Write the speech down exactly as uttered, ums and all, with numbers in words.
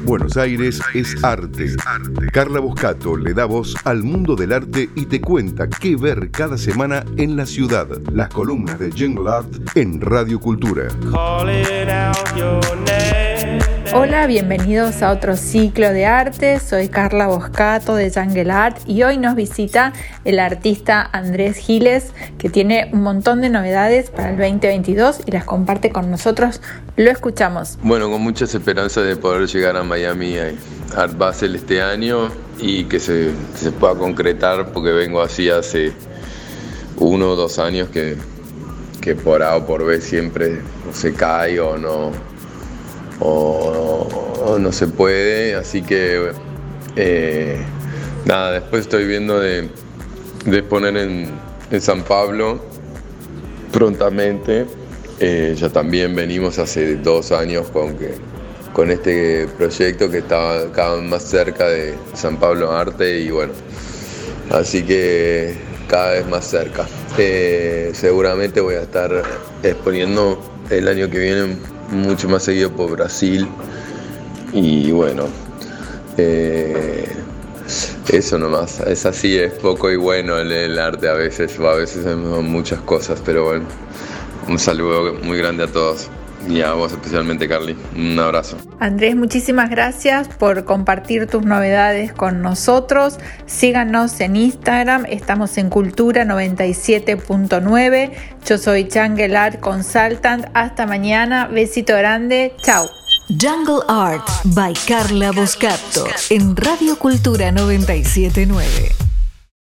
Buenos Aires es arte. Carla Boscato le da voz al mundo del arte y te cuenta qué ver cada semana en la ciudad. Las columnas de Jungle Art en Radio Cultura. Hola, bienvenidos a otro ciclo de arte. Soy Carla Boscato de Jungle Art y hoy nos visita el artista Andrés Giles, que tiene un montón de novedades para el veinte veintidós y las comparte con nosotros. Lo escuchamos. Bueno, con muchas esperanzas de poder llegar a Miami Art Basel este año y que se, se pueda concretar, porque vengo así hace uno o dos años que, que por A o por B siempre se cae o no O, o no se puede, así que eh, nada, después estoy viendo de, de exponer en, en San Pablo prontamente. Eh, ya también venimos hace dos años con, que, con este proyecto que estaba cada vez más cerca de San Pablo Arte y bueno, así que cada vez más cerca. Eh, seguramente voy a estar exponiendo el año que viene mucho más seguido por Brasil y bueno, eh, eso nomás, es así, es poco y bueno el, el arte a veces, o a veces son muchas cosas, pero bueno, un saludo muy grande a todos y a vos especialmente, Carly, un abrazo. Andrés, muchísimas gracias por compartir tus novedades con nosotros. Síganos en Instagram, estamos en Cultura noventa y siete punto nueve. Yo soy Jungle Art Consultant. Hasta mañana, besito grande, chao. Jungle Art by Carla Boscato en Radio Cultura noventa y siete punto nueve.